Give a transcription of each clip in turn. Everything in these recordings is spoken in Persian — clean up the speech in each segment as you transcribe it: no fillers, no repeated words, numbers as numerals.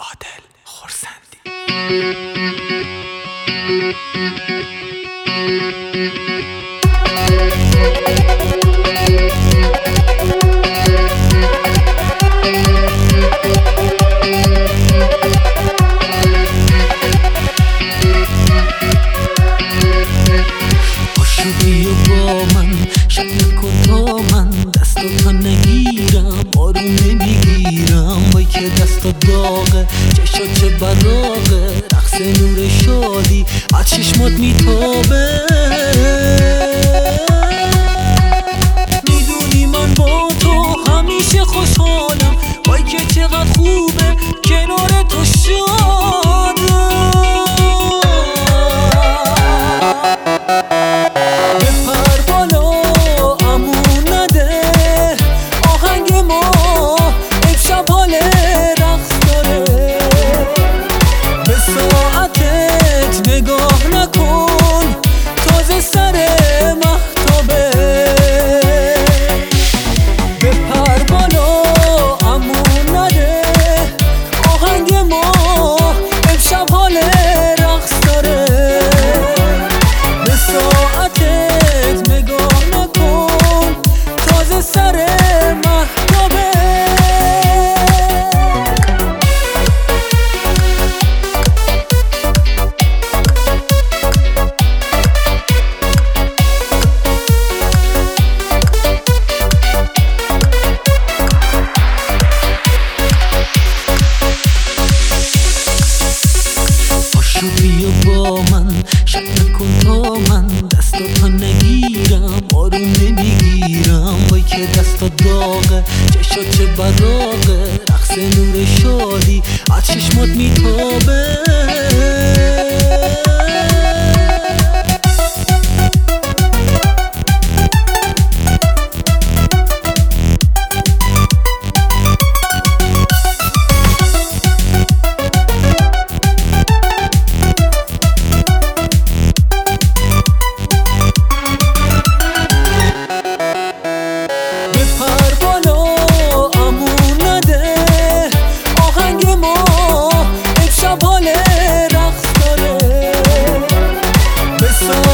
عادل خورسندی. پاشو بیا با من، شک نکن تا من دستاتو نگیرم، آروم نمیگیرم. وای که دستا داغه، چشا چه براغه، رقص نور شادی از چشمات میتابه. میدونی من با تو همیشه خوشحالم، وای که چقدر خوبه کنار تو شادم. بیا با من، شک نکن تا من دستاتو نگیرم، آروم نمیگیرم. وای که دستا داغه، چشا چه براغه، رقص نور شادی از چشمات میتابه.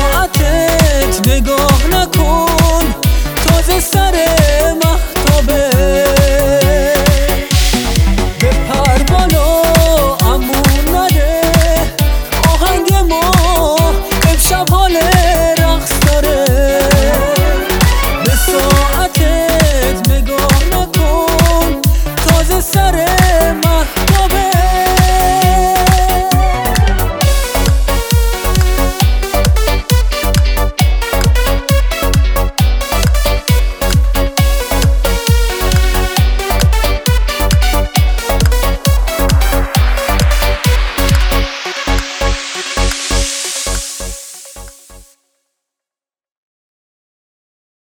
نگاه نکن، تازه سر مهتابه.